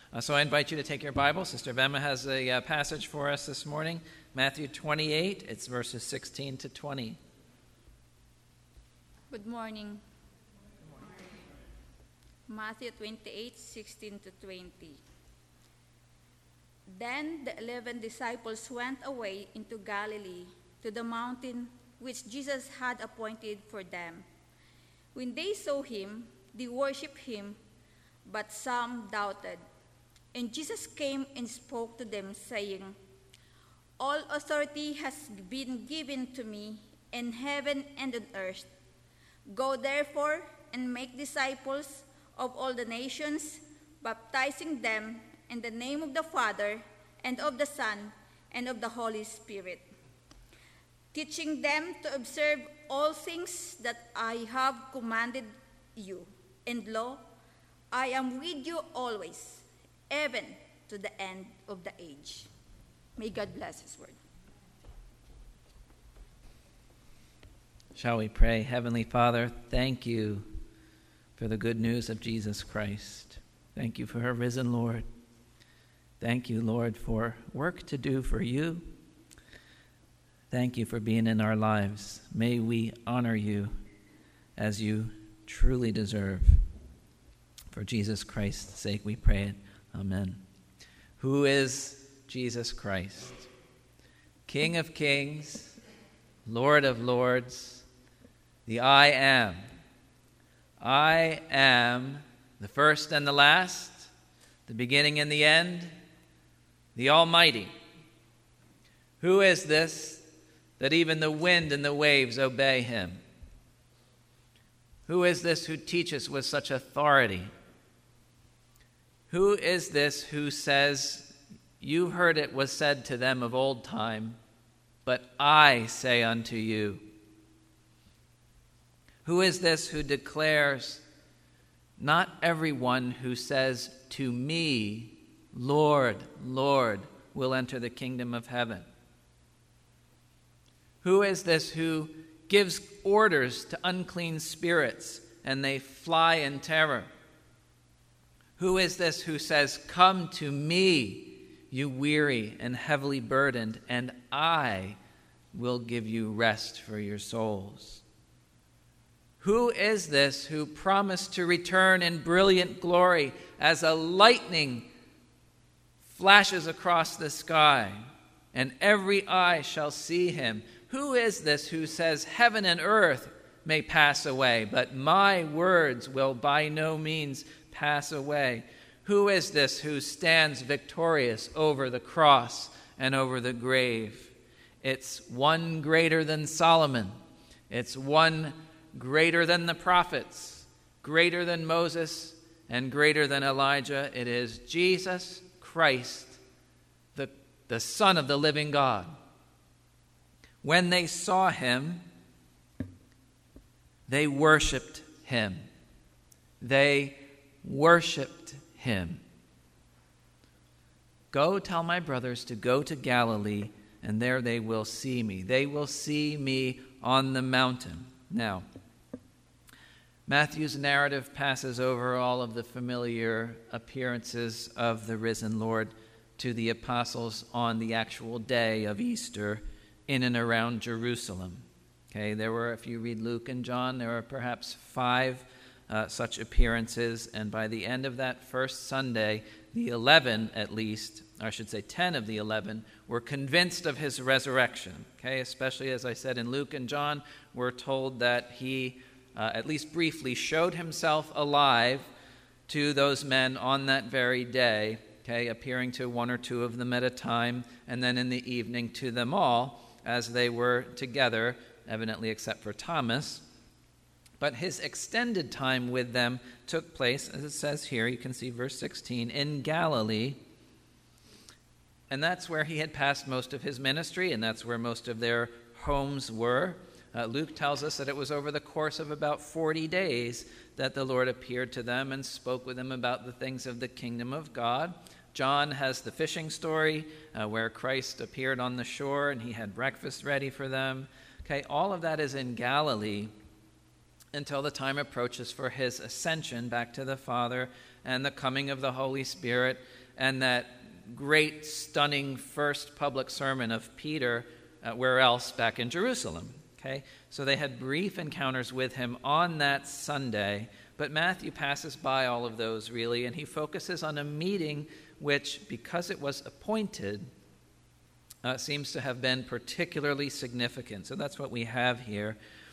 So I invite you to take your Bible. Sister Vema has a passage for us this morning, Matthew 28. It's verses 16 to 20. Good morning. Matthew 28, 16 to 20. Then the 11 disciples went away into Galilee to the mountain which Jesus had appointed for them. When they saw him, they worshipped him, but some doubted. And Jesus came and spoke to them, saying, "All authority has been given to me in heaven and on earth. Go therefore and make disciples of all the nations, baptizing them in the name of the Father and of the Son and of the Holy Spirit, teaching them to observe all things that I have commanded you. And lo, I am with you always, even to the end of the age." May God bless his word. Shall we pray? Heavenly Father, thank you for the good news of Jesus Christ. Thank you for our risen Lord. Thank you, Lord, for work to do for you. Thank you for being in our lives. May we honor you as you truly deserve. For Jesus Christ's sake we pray it. Amen. Who is Jesus Christ? King of kings, Lord of lords, the I am. I am the first and the last, the beginning and the end, the Almighty. Who is this that even the wind and the waves obey him? Who is this who teaches with such authority? Who is this who says, "You heard it was said to them of old time, but I say unto you"? Who is this who declares, "Not everyone who says to me, 'Lord, Lord,' will enter the kingdom of heaven"? Who is this who gives orders to unclean spirits and they fly in terror? Who is this who says, "Come to me, you weary and heavily burdened, and I will give you rest for your souls"? Who is this who promised to return in brilliant glory as a lightning flashes across the sky, and every eye shall see him? Who is this who says, "Heaven and earth may pass away, but my words will by no means pass away"? Who is this who stands victorious over the cross and over the grave? It's one greater than Solomon. It's one greater than the prophets, greater than Moses, and greater than Elijah. It is Jesus Christ, the Son of the living God. When they saw him, they worshiped him. They worshiped him. "Go tell my brothers to go to Galilee, and there they will see me. They will see me on the mountain." Now, Matthew's narrative passes over all of the familiar appearances of the risen Lord to the apostles on the actual day of Easter in and around Jerusalem. Okay, there were, if you read Luke and John, there were perhaps 5 such appearances, and by the end of that first Sunday, the 11 at least, or I should say 10 of the 11, were convinced of his resurrection. Okay, especially as I said in Luke and John, we're told that he, at least briefly, showed himself alive to those men on that very day, okay, appearing to 1 or 2 of them at a time, and then in the evening to them all as they were together, evidently except for Thomas. But his extended time with them took place, as it says here, you can see verse 16, in Galilee. And that's where he had passed most of his ministry, and that's where most of their homes were. Luke tells us that it was over the course of about 40 days that the Lord appeared to them and spoke with them about the things of the kingdom of God. John has the fishing story where Christ appeared on the shore and he had breakfast ready for them. Okay, all of that is in Galilee. until the time approaches for his ascension back to the Father and the coming of the Holy Spirit and that great, stunning first public sermon of Peter, where else? Back in Jerusalem. Okay? So they had brief encounters with him on that Sunday, but Matthew passes by all of those, really, and he focuses on a meeting which, because it was appointed, seems to have been particularly significant. So that's what we have here.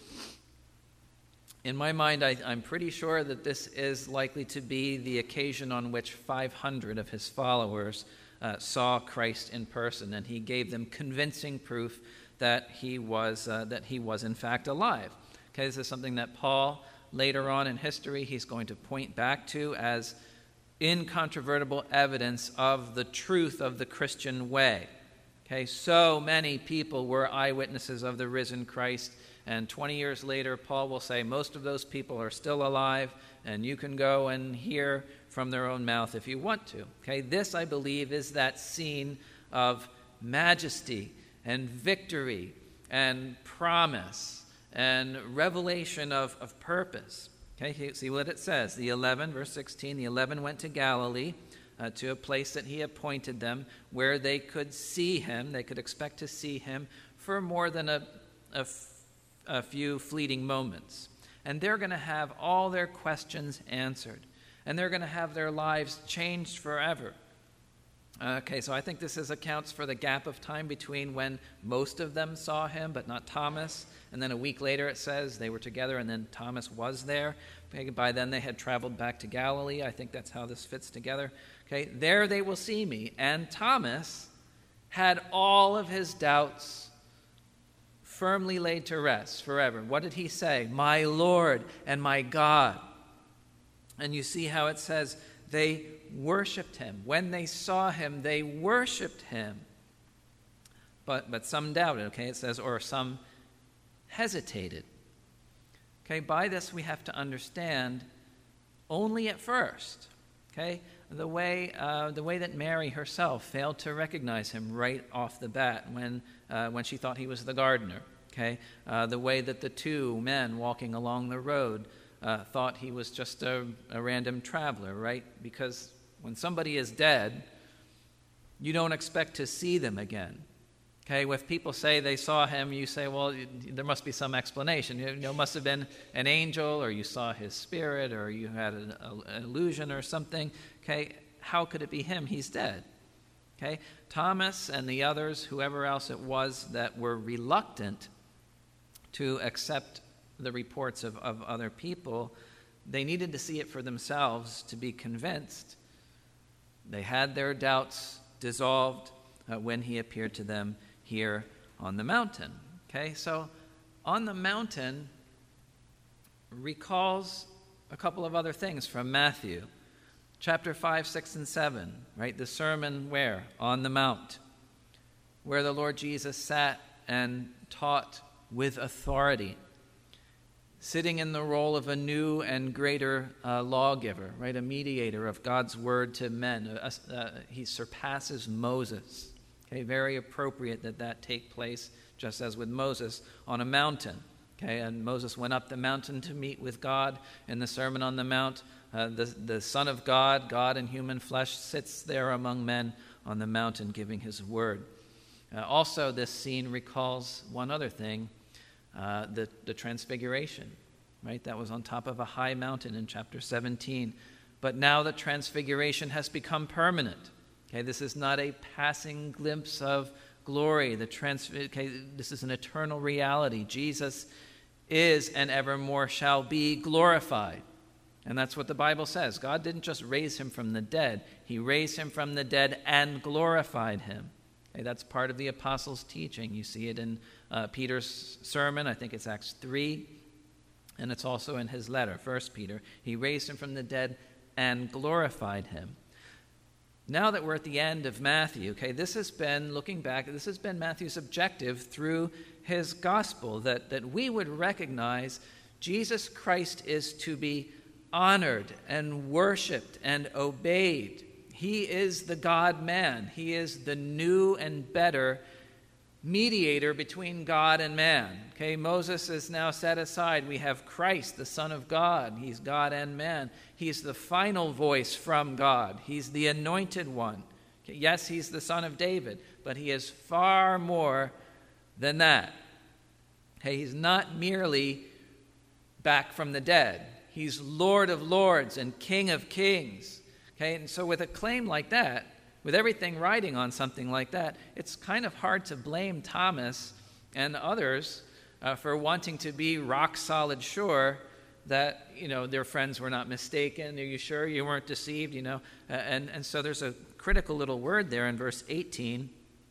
In my mind, I'm pretty sure that this is likely to be the occasion on which 500 of his followers saw Christ in person, and he gave them convincing proof that he was in fact alive. Okay, this is something that Paul, later on in history, he's going to point back to as incontrovertible evidence of the truth of the Christian way. Okay, so many people were eyewitnesses of the risen Christ, and 20 years later, Paul will say most of those people are still alive, and you can go and hear from their own mouth if you want to. Okay, this, I believe, is that scene of majesty and victory and promise and revelation of purpose. Okay, see what it says. The 11, verse 16, the 11 went to Galilee, to a place that he appointed them, where they could see him, they could expect to see him for more than a few fleeting moments. And they're going to have all their questions answered. And they're going to have their lives changed forever. Okay, so I think this accounts for the gap of time between when most of them saw him, but not Thomas. And then a week later it says they were together and then Thomas was there. Okay, by then they had traveled back to Galilee. I think that's how this fits together. Okay, there they will see me. And Thomas had all of his doubts firmly laid to rest forever. What did he say? My Lord and my God. And you see how it says they worshipped him. When they saw him, they worshipped him. But some doubted, okay? It says, or some hesitated. Okay, by this we have to understand only at first, okay? The way that Mary herself failed to recognize him right off the bat when she thought he was the gardener, okay? The way that the two men walking along the road thought he was just a random traveler, right? Because when somebody is dead, you don't expect to see them again. Okay, if people say they saw him, you say, well, there must be some explanation. It must have been an angel, or you saw his spirit, or you had an illusion or something. Okay, how could it be him? He's dead. Okay, Thomas and the others, whoever else it was that were reluctant to accept the reports of other people, they needed to see it for themselves to be convinced. They had their doubts dissolved when he appeared to them here on the mountain. Okay, so on the mountain recalls a couple of other things from Matthew. Chapter 5, 6, and 7, right? The sermon where? On the Mount, where the Lord Jesus sat and taught with authority, sitting in the role of a new and greater lawgiver, right? A mediator of God's word to men. He surpasses Moses. Okay, very appropriate that take place, just as with Moses, on a mountain. Okay, and Moses went up the mountain to meet with God. In the Sermon on the Mount, the Son of God, God in human flesh, sits there among men on the mountain giving his word. Also, this scene recalls one other thing, the transfiguration, right? That was on top of a high mountain in chapter 17. But now the transfiguration has become permanent. Okay, this is not a passing glimpse of glory. This is an eternal reality. Jesus is and evermore shall be glorified. And that's what the Bible says. God didn't just raise him from the dead. He raised him from the dead and glorified him. Okay, that's part of the apostles' teaching. You see it in Peter's sermon. I think it's Acts 3. And it's also in his letter, 1 Peter. He raised him from the dead and glorified him. Now that we're at the end of Matthew, okay, this has been Matthew's objective through his gospel, that we would recognize Jesus Christ is to be honored and worshiped and obeyed. He is the God-man. He is the new and better mediator between God and man. Okay, Moses is now set aside. We have Christ, the Son of God. He's God and man. He's the final voice from God. He's the anointed one. Okay, yes, he's the son of David, but he is far more than that. Okay, he's not merely back from the dead. He's Lord of lords and King of kings. Okay, and so with a claim like that, with everything riding on something like that, it's kind of hard to blame Thomas and others for wanting to be rock solid sure that, their friends were not mistaken. Are you sure you weren't deceived? And so there's a critical little word there in verse 18.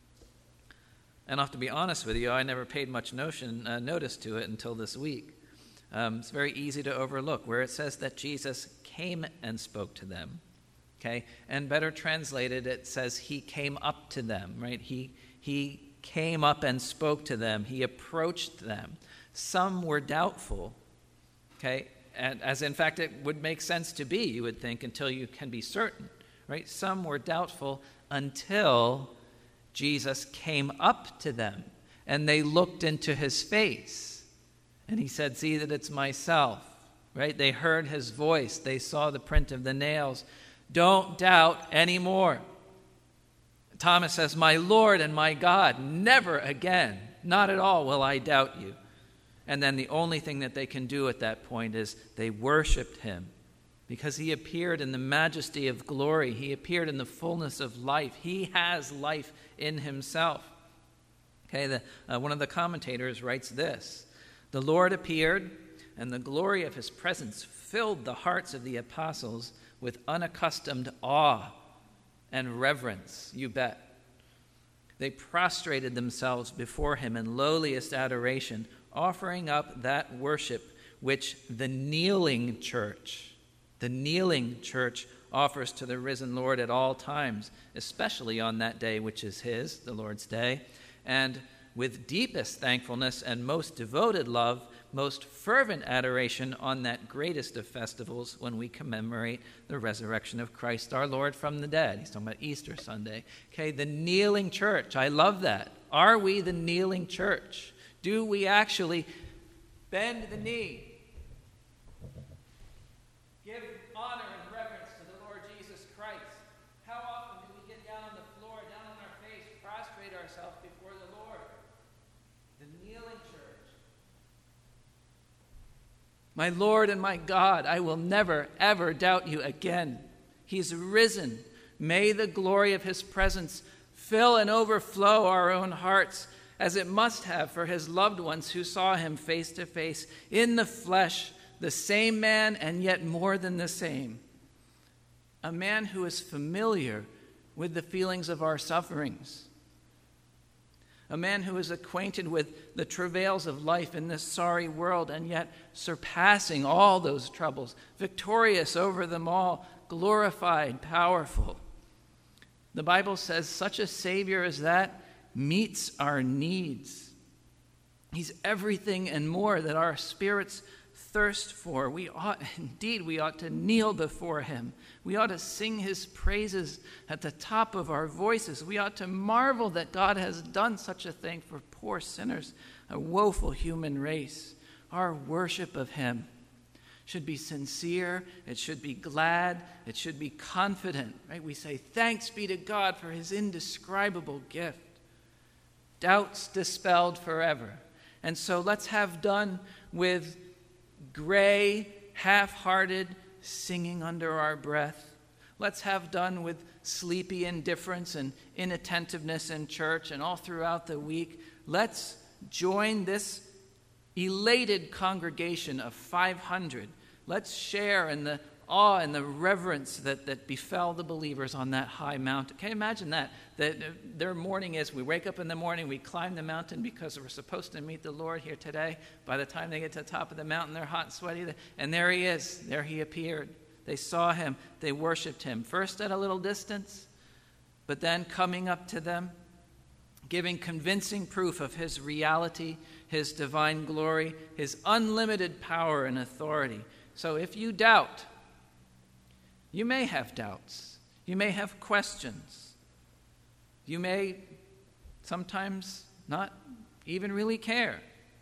And I'll have to be honest with you, I never paid much notice to it until this week. It's very easy to overlook where it says that Jesus came and spoke to them. Okay, and better translated, it says he came up to them, right? He came up and spoke to them. He approached them. Some were doubtful, okay, and as in fact it would make sense to be, you would think, until you can be certain, right? Some were doubtful until Jesus came up to them and they looked into his face and he said, "See that it's myself," right? They heard his voice. They saw the print of the nails. Don't doubt anymore. Thomas says, "My Lord and my God, never again, not at all will I doubt you." And then the only thing that they can do at that point is they worshiped him because he appeared in the majesty of glory. He appeared in the fullness of life. He has life in himself. Okay, one of the commentators writes this: "The Lord appeared, and the glory of his presence filled the hearts of the apostles with unaccustomed awe and reverence." You bet. They prostrated themselves before him in lowliest adoration, offering up that worship which the kneeling church offers to the risen Lord at all times, especially on that day which is his, the Lord's day, and with deepest thankfulness and most devoted love, most fervent adoration on that greatest of festivals when we commemorate the resurrection of Christ our Lord from the dead. He's talking about Easter Sunday. Okay, the kneeling church. I love that. Are we the kneeling church? Do we actually bend the knee, give honor and reverence to the Lord Jesus Christ? How often do we get down on the floor, down on our face, prostrate ourselves before the Lord? The kneeling church. My Lord and my God, I will never, ever doubt you again. He's risen. May the glory of his presence fill and overflow our own hearts, as it must have for his loved ones who saw him face to face in the flesh, the same man and yet more than the same. A man who is familiar with the feelings of our sufferings. A man who is acquainted with the travails of life in this sorry world and yet surpassing all those troubles, victorious over them all, glorified, powerful. The Bible says such a Savior as that meets our needs. He's everything and more that our spirits thirst for. We ought to kneel before him. We ought to sing his praises at the top of our voices. We ought to marvel that God has done such a thing for poor sinners, a woeful human race. Our worship of him should be sincere, it should be glad, it should be confident, right? We say, thanks be to God for his indescribable gift. Doubts dispelled forever. And so let's have done with gray, half-hearted singing under our breath. Let's have done with sleepy indifference and inattentiveness in church and all throughout the week. Let's join this elated congregation of 500. Let's share in the awe and the reverence that befell the believers on that high mountain. Can you imagine that? That their morning is, we wake up in the morning, we climb the mountain because we're supposed to meet the Lord here today. By the time they get to the top of the mountain, they're hot and sweaty, and there he is. There he appeared. They saw him. They worshiped him. First at a little distance, but then coming up to them, giving convincing proof of his reality, his divine glory, his unlimited power and authority. So if you doubt, you may have doubts. You may have questions. You may sometimes not even really care.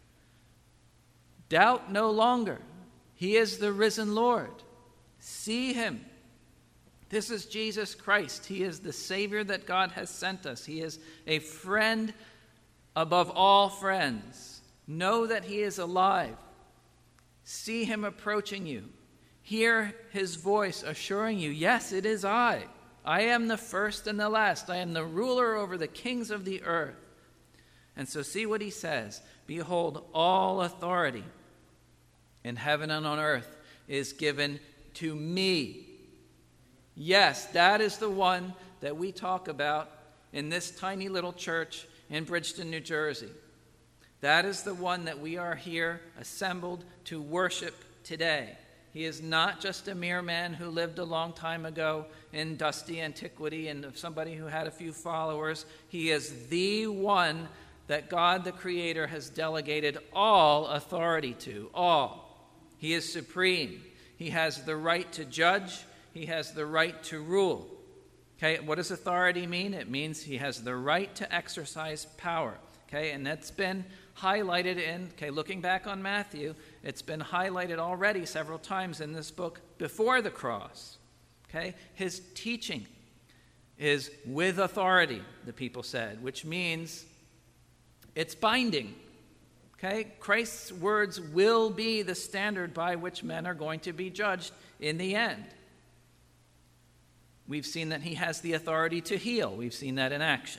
Doubt no longer. He is the risen Lord. See him. This is Jesus Christ. He is the Savior that God has sent us. He is a friend above all friends. Know that he is alive. See him approaching you. Hear his voice assuring you, yes, it is I. I am the first and the last. I am the ruler over the kings of the earth. And so see what he says. Behold, all authority in heaven and on earth is given to me. Yes, that is the one that we talk about in this tiny little church in Bridgeton, New Jersey. That is the one that we are here assembled to worship today. He is not just a mere man who lived a long time ago in dusty antiquity and somebody who had a few followers. He is the one that God the Creator has delegated all authority to, all. He is supreme. He has the right to judge. He has the right to rule. Okay, what does authority mean? It means he has the right to exercise power. Okay, and that's been highlighted in, looking back on Matthew, it's been highlighted already several times in this book before the cross. Okay, his teaching is with authority, the people said, which means it's binding. Okay, Christ's words will be the standard by which men are going to be judged in the end. We've seen that he has the authority to heal. We've seen that in action.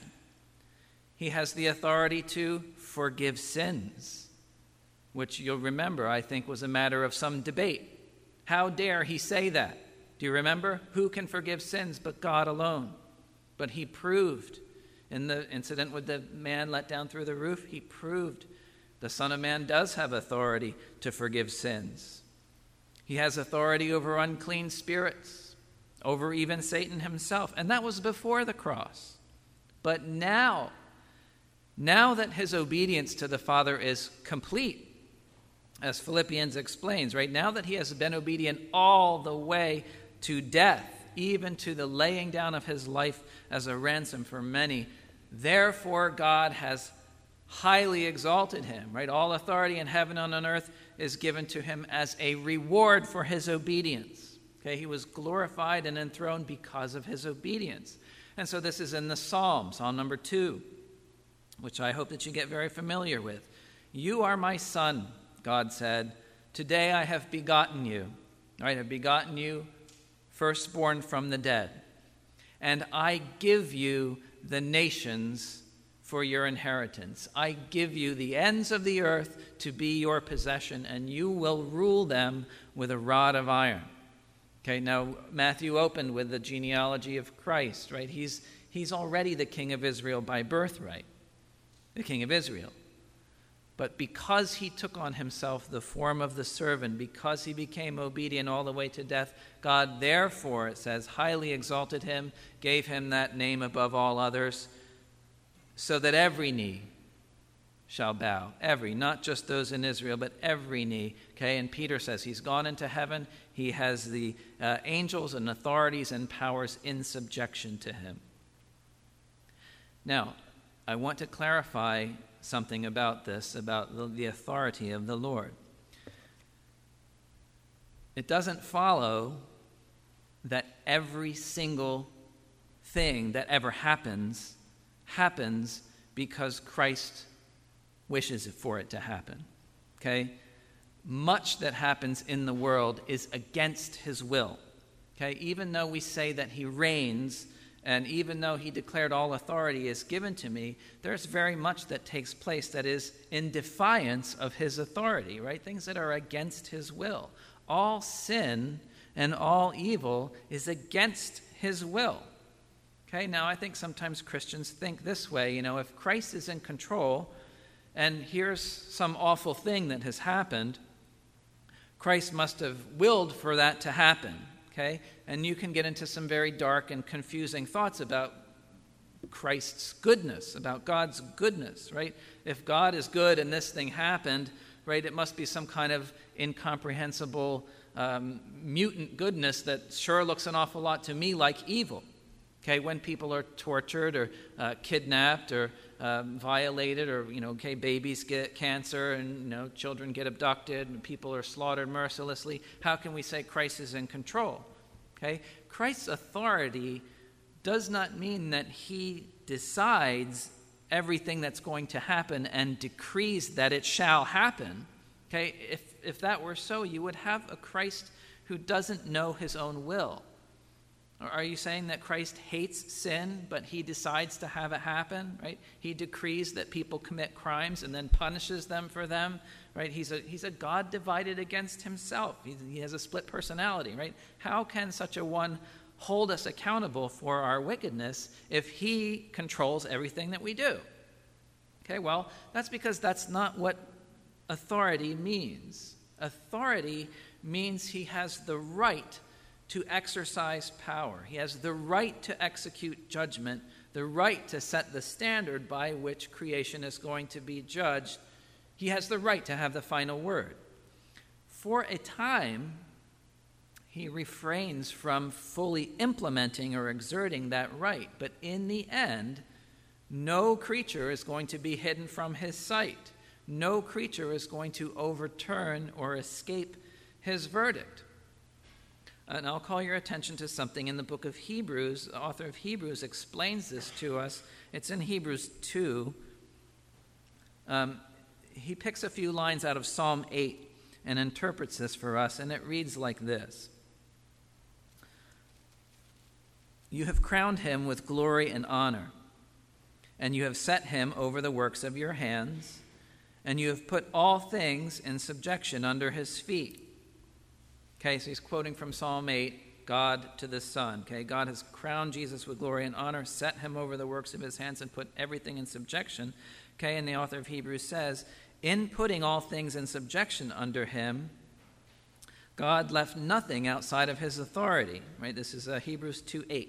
He has the authority to forgive sins, which you'll remember, I think, was a matter of some debate. How dare he say that? Do you remember? Who can forgive sins but God alone? But he proved in the incident with the man let down through the roof, he proved the Son of Man does have authority to forgive sins. He has authority over unclean spirits, over even Satan himself. And that was before the cross. But now that his obedience to the Father is complete, as Philippians explains, right? Now that he has been obedient all the way to death, even to the laying down of his life as a ransom for many, therefore God has highly exalted him, right? All authority in heaven and on earth is given to him as a reward for his obedience. Okay, he was glorified and enthroned because of his obedience. And so this is in the Psalm number 2, which I hope that you get very familiar with. You are my son, God said. Today I have begotten you. Right, I have begotten you, firstborn from the dead. And I give you the nations for your inheritance. I give you the ends of the earth to be your possession, and you will rule them with a rod of iron. Okay, now Matthew opened with the genealogy of Christ, right? He's already the king of Israel by birthright, the king of Israel. But because he took on himself the form of the servant, because he became obedient all the way to death, God therefore, it says, highly exalted him, gave him that name above all others, so that every knee shall bow. Every, not just those in Israel, but every knee. Okay, and Peter says he's gone into heaven. He has the angels and authorities and powers in subjection to him. Now, I want to clarify something about this, about the authority of the Lord. It doesn't follow that every single thing that ever happens because Christ wishes for it to happen. Okay? Much that happens in the world is against his will. Okay? Even though we say that he reigns, and even though he declared all authority is given to me, there's very much that takes place that is in defiance of his authority, right? Things that are against his will. All sin and all evil is against his will. Okay, now I think sometimes Christians think this way, if Christ is in control and here's some awful thing that has happened, Christ must have willed for that to happen. Okay? And you can get into some very dark and confusing thoughts about Christ's goodness, about God's goodness, right? If God is good and this thing happened, right, it must be some kind of incomprehensible mutant goodness that sure looks an awful lot to me like evil. Okay, when people are tortured or kidnapped or violated, or babies get cancer and children get abducted and people are slaughtered mercilessly, how can we say Christ is in control? Okay, Christ's authority does not mean that he decides everything that's going to happen and decrees that it shall happen. Okay, if that were so, you would have a Christ who doesn't know his own will. Are you saying that Christ hates sin, but he decides to have it happen, right? He decrees that people commit crimes and then punishes them for them, right? He's a God divided against himself. He has a split personality, right? How can such a one hold us accountable for our wickedness if he controls everything that we do? Okay, well, that's because that's not what authority means. Authority means he has the right to exercise power. He has the right to execute judgment, the right to set the standard by which creation is going to be judged. He has the right to have the final word. For a time, he refrains from fully implementing or exerting that right. But in the end, no creature is going to be hidden from his sight. No creature is going to overturn or escape his verdict. And I'll call your attention to something in the book of Hebrews. The author of Hebrews explains this to us. It's in Hebrews 2. He picks a few lines out of Psalm 8 and interprets this for us, and it reads like this. You have crowned him with glory and honor, and you have set him over the works of your hands, and you have put all things in subjection under his feet. Okay, so he's quoting from Psalm 8, God to the Son. Okay, God has crowned Jesus with glory and honor, set him over the works of his hands, and put everything in subjection. Okay, and the author of Hebrews says, in putting all things in subjection under him, God left nothing outside of his authority. Right, this is Hebrews 2:8.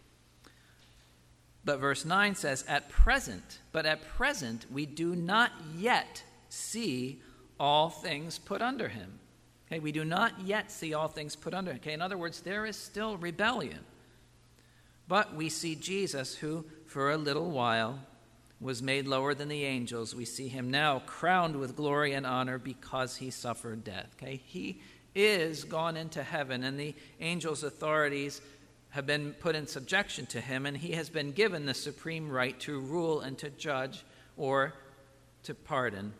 But verse 9 says, at present we do not yet see all things put under him. Okay, we do not yet see all things put under him. Okay, in other words, there is still rebellion. But we see Jesus, who for a little while was made lower than the angels. We see him now crowned with glory and honor because he suffered death. Okay, he is gone into heaven, and the angels' authorities have been put in subjection to him, and he has been given the supreme right to rule and to judge or to pardon.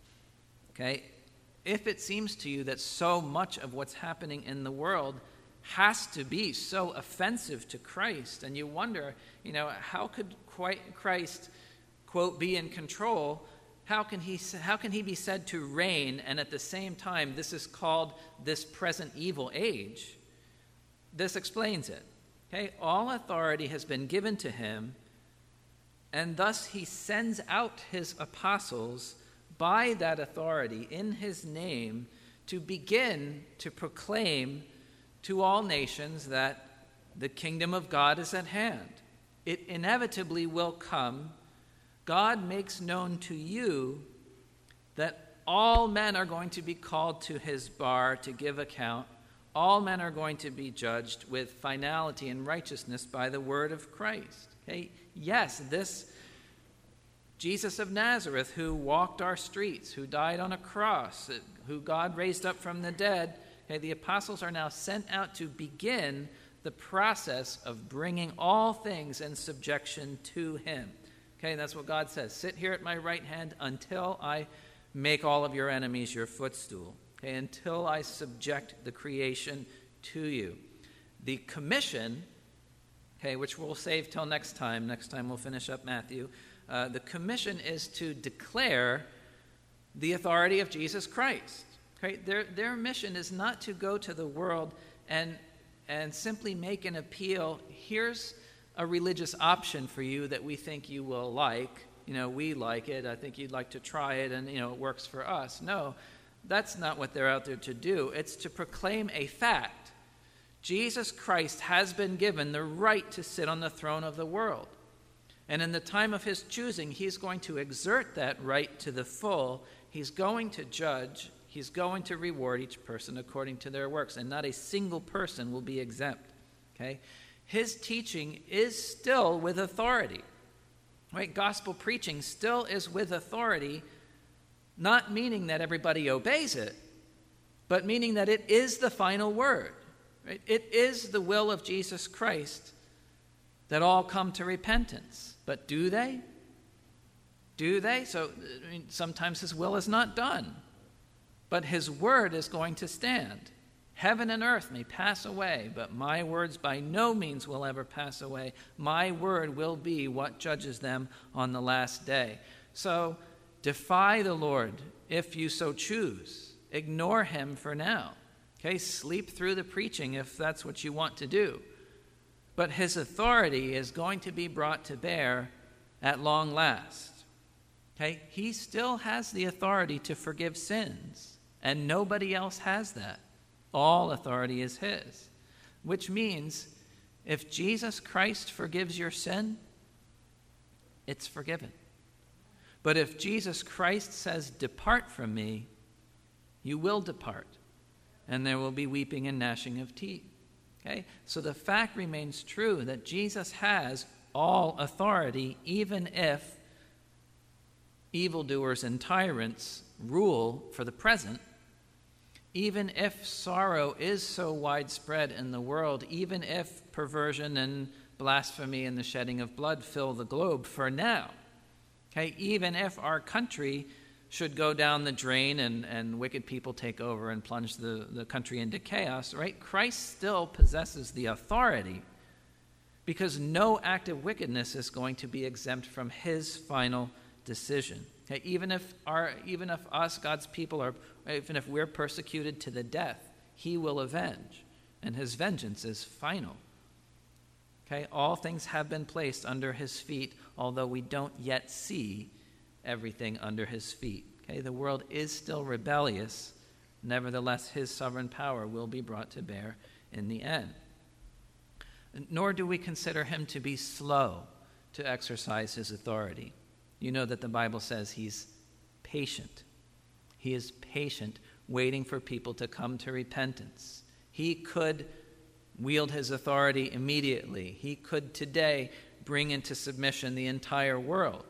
Okay, if it seems to you that so much of what's happening in the world has to be so offensive to Christ, and you wonder, how could Christ, quote, be in control? How can he be said to reign, and at the same time this is called this present evil age? This explains it. Okay, all authority has been given to him, and thus he sends out his apostles by that authority in his name to begin to proclaim to all nations that the kingdom of God is at hand. It inevitably will come. God makes known to you that all men are going to be called to his bar to give account. All men are going to be judged with finality and righteousness by the word of Christ. Okay? Yes, this Jesus of Nazareth, who walked our streets, who died on a cross, who God raised up from the dead, okay, the apostles are now sent out to begin the process of bringing all things in subjection to him. Okay, that's what God says. Sit here at my right hand until I make all of your enemies your footstool. Okay, until I subject the creation to you. The commission, okay, which we'll save till next time. Next time we'll finish up Matthew. The commission is to declare the authority of Jesus Christ. Okay? Their mission is not to go to the world and simply make an appeal. Here's a religious option for you that we think you will like. We like it. I think you'd like to try it, and it works for us. No, that's not what they're out there to do. It's to proclaim a fact. Jesus Christ has been given the right to sit on the throne of the world. And in the time of his choosing, he's going to exert that right to the full. He's going to judge. He's going to reward each person according to their works. And not a single person will be exempt. Okay? his teaching is still with authority. Right? Gospel preaching still is with authority, not meaning that everybody obeys it, but meaning that it is the final word. Right? It is the will of Jesus Christ that all come to repentance. But do they? Do they? So sometimes his will is not done, but his word is going to stand. Heaven and earth may pass away, but my words by no means will ever pass away. My word will be what judges them on the last day. So defy the Lord if you so choose. Ignore him for now. Okay, sleep through the preaching if that's what you want to do. But his authority is going to be brought to bear at long last. Okay, he still has the authority to forgive sins, and nobody else has that. All authority is his, which means if Jesus Christ forgives your sin, it's forgiven. But if Jesus Christ says, "Depart from me," you will depart, and there will be weeping and gnashing of teeth. Okay? So the fact remains true that Jesus has all authority, even if evildoers and tyrants rule for the present. Even if sorrow is so widespread in the world, even if perversion and blasphemy and the shedding of blood fill the globe for now, okay, even if our country should go down the drain and wicked people take over and plunge the country into chaos, right? Christ still possesses the authority because no act of wickedness is going to be exempt from his final decision. Okay, even if us, God's people, even if we're persecuted to the death, he will avenge, and his vengeance is final. Okay, all things have been placed under his feet, although we don't yet see everything under his feet. Okay, the world is still rebellious. Nevertheless, his sovereign power will be brought to bear in the end. Nor do we consider him to be slow to exercise his authority. You know that the Bible says he's patient. He is patient, waiting for people to come to repentance. He could wield his authority immediately. He could today bring into submission the entire world.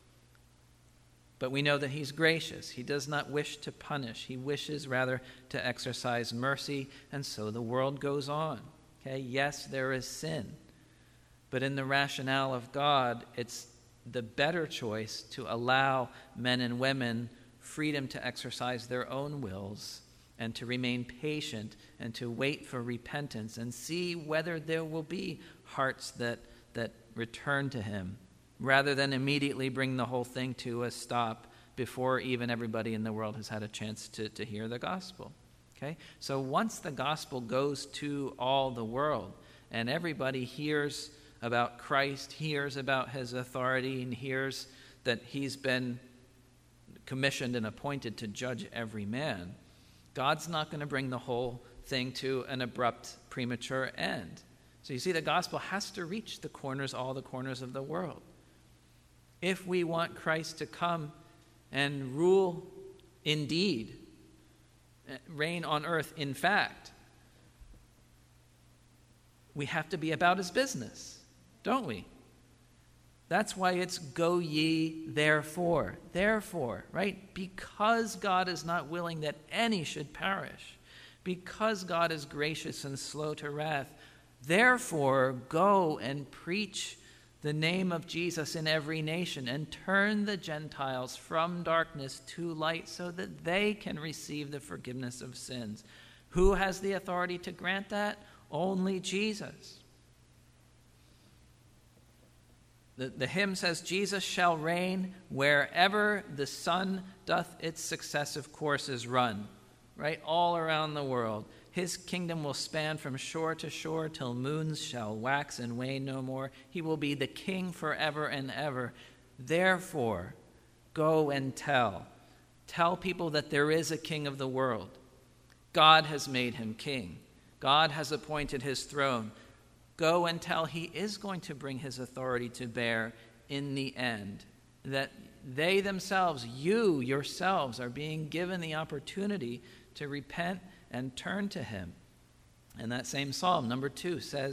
But we know that he's gracious. He does not wish to punish. He wishes rather to exercise mercy, and so the world goes on. Okay, yes, there is sin, but in the rationale of God, it's the better choice to allow men and women freedom to exercise their own wills and to remain patient and to wait for repentance and see whether there will be hearts that return to him, rather than immediately bring the whole thing to a stop before even everybody in the world has had a chance to hear the gospel. Okay? So once the gospel goes to all the world and everybody hears about Christ, hears about his authority, and hears that he's been commissioned and appointed to judge every man, God's not going to bring the whole thing to an abrupt, premature end. So you see, the gospel has to reach all the corners of the world. If we want Christ to come and rule indeed, reign on earth in fact, we have to be about his business, don't we? That's why it's go ye therefore. Therefore, right? Because God is not willing that any should perish. Because God is gracious and slow to wrath. Therefore, go and preach the name of Jesus in every nation and turn the Gentiles from darkness to light so that they can receive the forgiveness of sins. Who has the authority to grant that? Only Jesus. The hymn says, Jesus shall reign wherever the sun doth its successive courses run, right? All around the world. His kingdom will span from shore to shore till moons shall wax and wane no more. He will be the king forever and ever. Therefore, go and tell. Tell people that there is a king of the world. God has made him king. God has appointed his throne. Go and tell he is going to bring his authority to bear in the end. That they themselves, you yourselves, are being given the opportunity to repent and turn to him. And that same psalm, number 2, says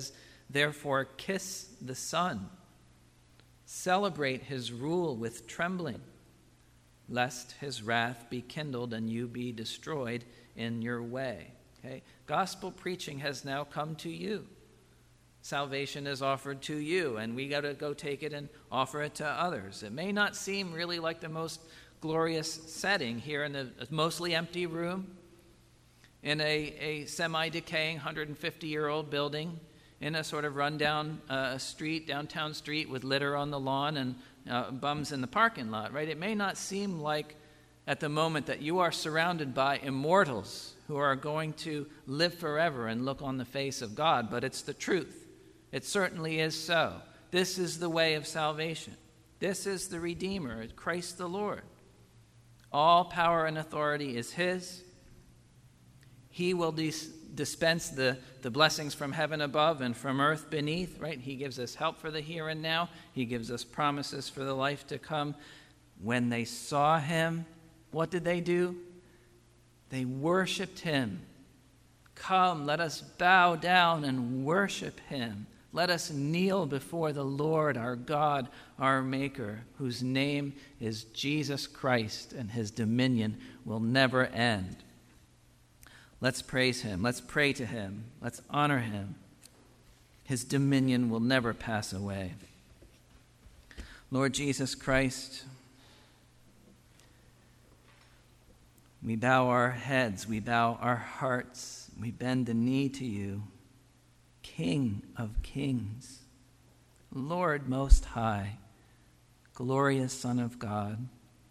Therefore, kiss the Son. Celebrate his rule with trembling, lest his wrath be kindled and you be destroyed in your way. Okay? Gospel preaching has now come to you. Salvation is offered to you, and we got to go take it and offer it to others. It may not seem really like the most glorious setting here in a mostly empty room, in a semi-decaying 150-year-old building, in a sort of rundown downtown street with litter on the lawn and bums in the parking lot, right? It may not seem like at the moment that you are surrounded by immortals who are going to live forever and look on the face of God, but it's the truth. It certainly is so. This is the way of salvation. This is the Redeemer, Christ the Lord. All power and authority is his. He will dispense the blessings from heaven above and from earth beneath, right? He gives us help for the here and now. He gives us promises for the life to come. When they saw him, what did they do? They worshiped him. Come, let us bow down and worship him. Let us kneel before the Lord, our God, our Maker, whose name is Jesus Christ, and his dominion will never end. Let's praise him. Let's pray to him. Let's honor him. His dominion will never pass away. Lord Jesus Christ, we bow our heads, we bow our hearts, we bend the knee to you, King of kings, Lord Most High, glorious Son of God.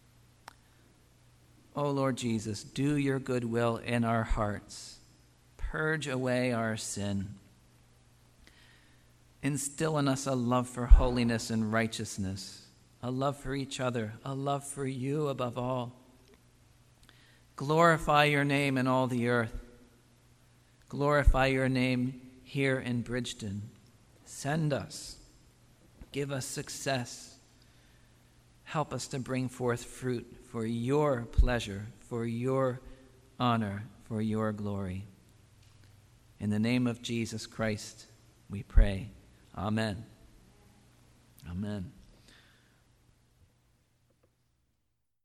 O Lord Jesus, do your good will in our hearts. Purge away our sin. Instill in us a love for holiness and righteousness, a love for each other, a love for you above all. Glorify your name in all the earth. Glorify your name here in Bridgeton. Send us. Give us success. Help us to bring forth fruit for your pleasure, for your honor, for your glory. In the name of Jesus Christ, we pray. Amen. Amen.